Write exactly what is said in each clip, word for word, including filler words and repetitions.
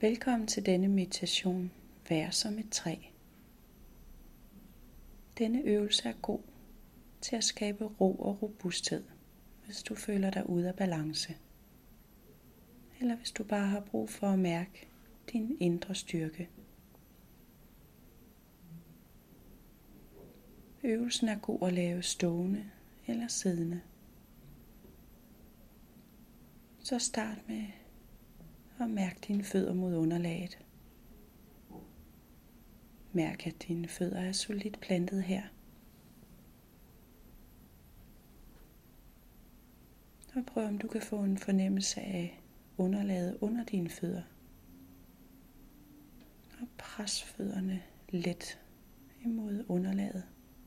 Velkommen til denne meditation, Vær som et træ. Denne øvelse er god til at skabe ro og robusthed, hvis du føler dig ude af balance. Eller hvis du bare har brug for at mærke din indre styrke. Øvelsen er god at lave stående eller siddende. Så start med at mærke dine fødder mod underlaget. Mærk, at dine fødder er solidt plantet her. Og prøv om du kan få en fornemmelse af underlaget under dine fødder. Og pres fødderne let imod underlaget.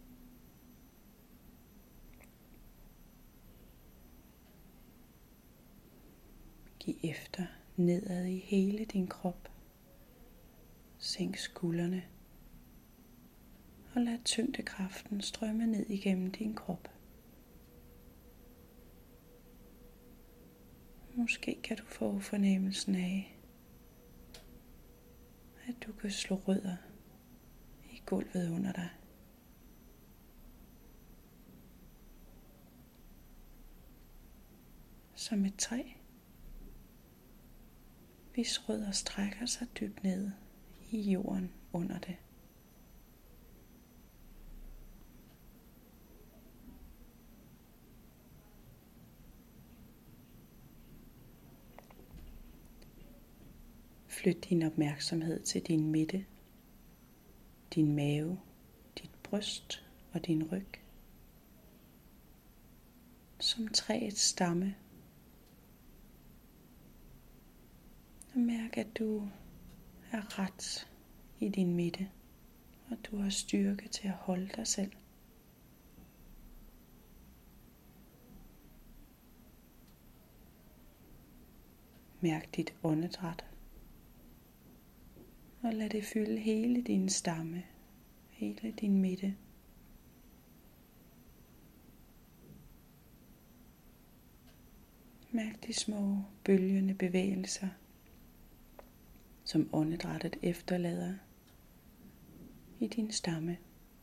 Giv efter nedad i hele din krop. Sænk skuldrene. Og lad tyngdekraften strømme ned igennem din krop. Måske kan du få fornemmelsen af, at du kan slå rødder i gulvet under dig. Som et træ, hvis rødder strækker sig dybt ned i jorden under det. Flyt din opmærksomhed til din midte, din mave, dit bryst og din ryg. Som træets stamme. Og mærk, at du er ret i din midte, og du har styrke til at holde dig selv. Mærk dit åndedræt, og lad det fylde hele din stamme, hele din midte. Mærk de små bølgende bevægelser, som åndedrættet efterlader i din stamme.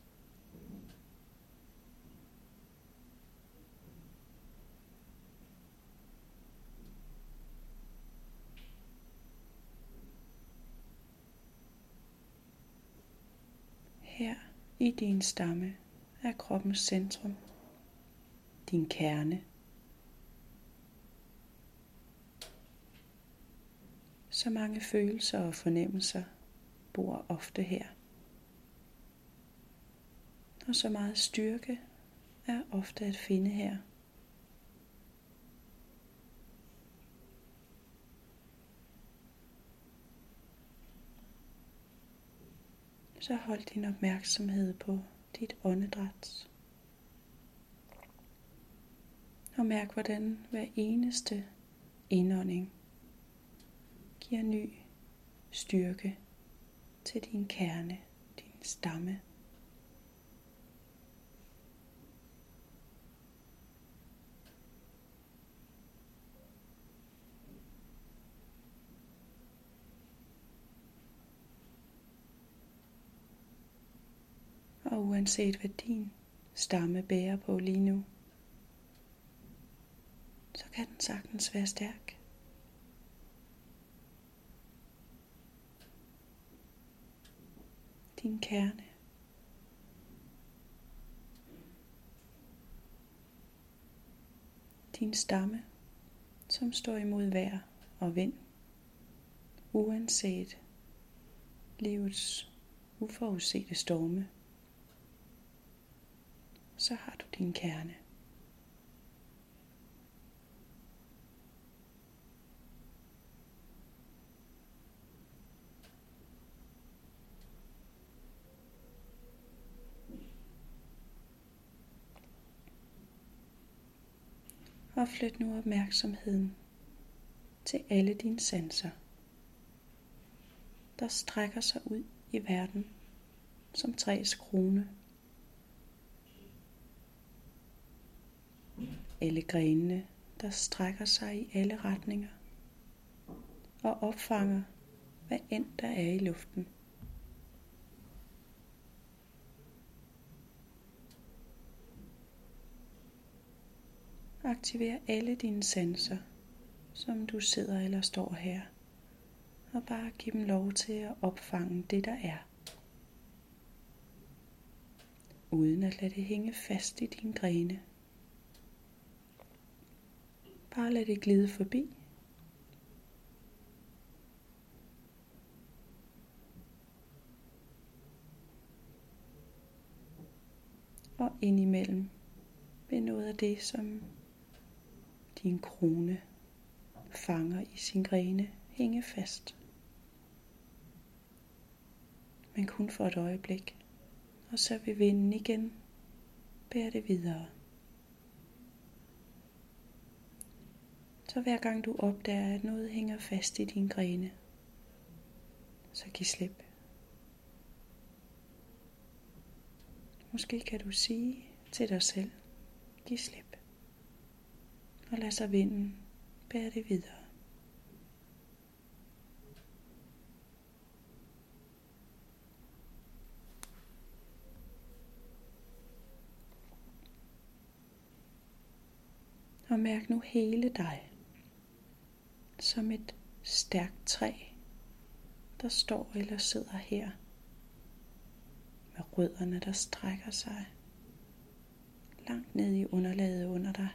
Her i din stamme er kroppens centrum, din kerne. Så mange følelser og fornemmelser bor ofte her. Og så meget styrke er ofte at finde her. Så hold din opmærksomhed på dit åndedræt. Og mærk, hvordan hver eneste indånding giver ny styrke til din kerne, din stamme. Og uanset hvad din stamme bærer på lige nu, så kan den sagtens være stærk. Din kerne. Din stamme, som står imod vejr og vind, uanset livets uforudsete storme, så har du din kerne. Og flyt nu opmærksomheden til alle dine sanser, der strækker sig ud i verden som træets krone. Alle grenene, der strækker sig i alle retninger og opfanger hvad end der er i luften. Aktiver alle dine sanser, som du sidder eller står her, og bare giv dem lov til at opfange det, der er, uden at lade det hænge fast i dine grene. Bare lad det glide forbi. Og indimellem vil noget af det, som din krone fanger i sin grene, hænge fast. Men kun for et øjeblik, og så vil vinden igen bære det videre. Så hver gang du opdager, at noget hænger fast i dine grene, så giv slip. Måske kan du sige til dig selv, giv slip, og lad så vinden bære det videre. Og mærk nu hele dig som et stærkt træ, der står eller sidder her, med rødderne, der strækker sig langt ned i underlaget under dig.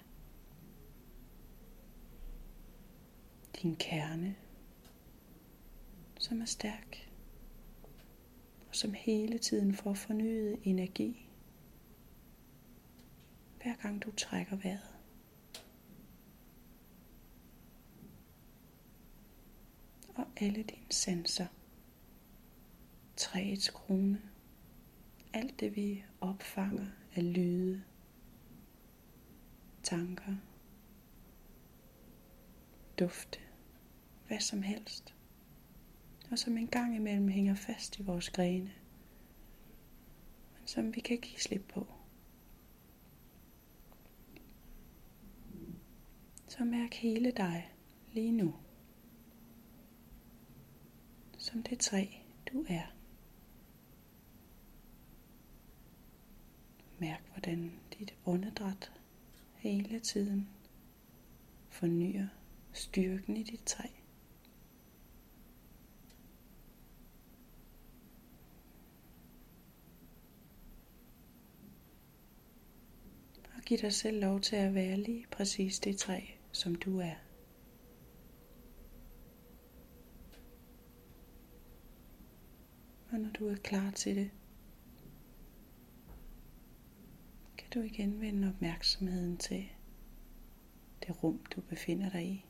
Din kerne, som er stærk, og som hele tiden får fornyet energi, hver gang du trækker vejret. Og alle dine sanser, træets krone, alt det vi opfanger af lyde, tanker, dufte, hvad som helst, og som en gang imellem hænger fast i vores grene, men som vi kan give slip på. Så mærk hele dig lige nu, som det træ du er. Mærk hvordan dit åndedræt hele tiden fornyer styrken i dit træ. Og giv dig selv lov til at være lige præcis det træ, som du er. Og når du er klar til det, kan du igen vende opmærksomheden til det rum, du befinder dig i.